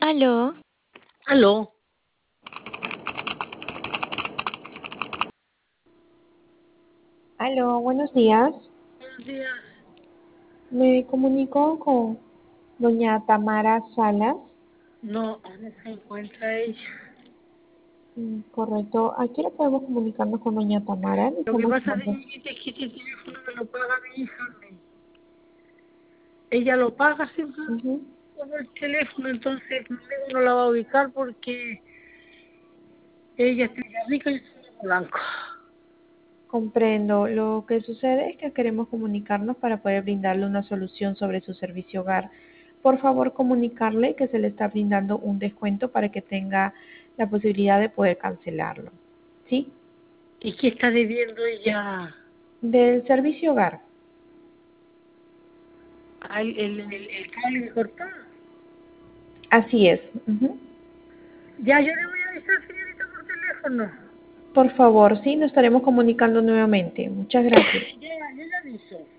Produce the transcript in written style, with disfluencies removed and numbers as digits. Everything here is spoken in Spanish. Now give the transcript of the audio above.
Aló, Aló, Aló, buenos días. buenos días. Me comunico con doña Tamara Salas. No, no se encuentra ella. Correcto. ¿A qué hora podemos comunicarnos con doña Tamara? Le Lo que estamos pasa, llamando. señorita, es que este teléfono me lo paga mi hija. Ella lo paga siempre Ujú. por el teléfono, entonces conmigo no la va a ubicar porque ella está en rica y yo estoy en blanco. Comprendo. Lo que sucede es que queremos comunicarnos para poder brindarle una solución sobre su servicio hogar. Por favor, comunicarle que se le está brindando un descuento para que tenga la posibilidad de poder cancelarlo. ¿Sí? ¿Y qué está debiendo ella? Del servicio hogar. El cable que cortó. Así es. Ujú. Ya, yo le voy a avisar, señorita, por teléfono. Por favor, sí, nos estaremos comunicando nuevamente. Muchas gracias. Ya le aviso.